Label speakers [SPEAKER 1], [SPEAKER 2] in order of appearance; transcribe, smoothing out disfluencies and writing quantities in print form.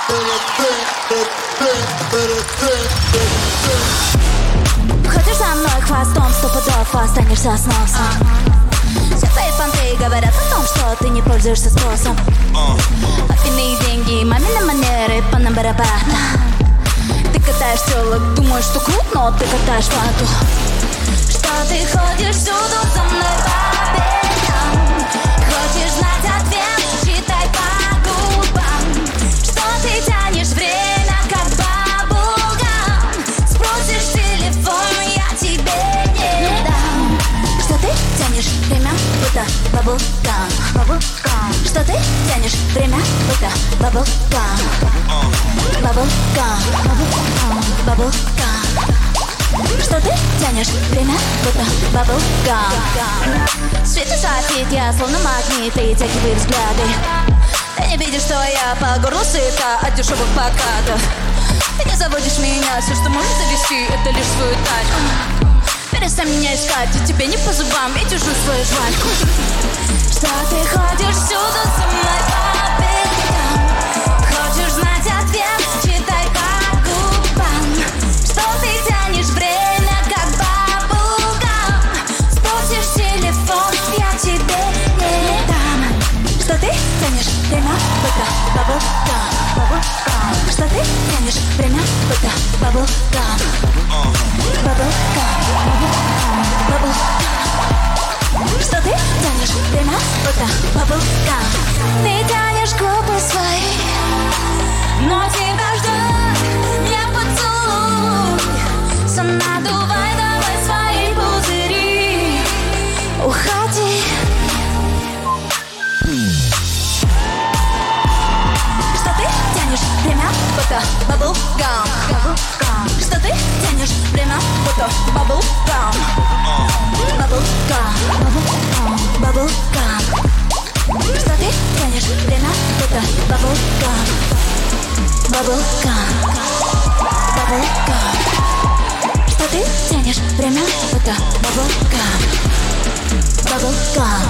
[SPEAKER 1] Ходишь за мной хвостом, стопудов останешься с носом. Все твои понты говорят о том, что ты не пользуешься спросом. Папины деньги, мамины манеры, по нам барабана. Ты катаешь телок, думаешь, что крут, но ты катаешь вату. Что ты ходишь всюду за мной по пятам? Хочешь знать ответ, читай по губам. Что ты тянешь время, как бабулгам? Спросишь телефон, я тебе не дам. Что ты тянешь время, будто бабулгам? Что ты тянешь время, будто бабулгам? Бабулгам, бабулгам. Что ты тянешь время, будто бабулгам? Свет светит, я словно магнит, и тягивает взгляды. Ты не видишь, что я по горло сыта от дешевых покатов. Ты не заводишь меня, все, что может завести, это лишь свою тачку. Перестань меня искать, и тебе не по зубам, и держу свою жвачку. Что ты ходишь всюду со мной по пятам? Хочешь знать ответ, читай по губам. Что ты тянешь время, как бабулгам? Спросишь телефон, я тебе не дам. Что ты тянешь время, будто бабулгам? Что ты тянешь время, будто бабулгам? Бабулгам, бабулгам. Что ты тянешь время, будто бабулгам? Ты тянешь губы свои, но тебя ждет я поцелуй. Сам надувай давай свои пузыри. Уходи. Что ты тянешь время, будто бабулгам? Что ты тянешь время, будто бабулгам? Бабулгам, бабулгам. Что ты тянешь время, будто бабулгам? Бабулгам, бабулгам. Что ты тянешь время, будто бабулгам? Бабулгам.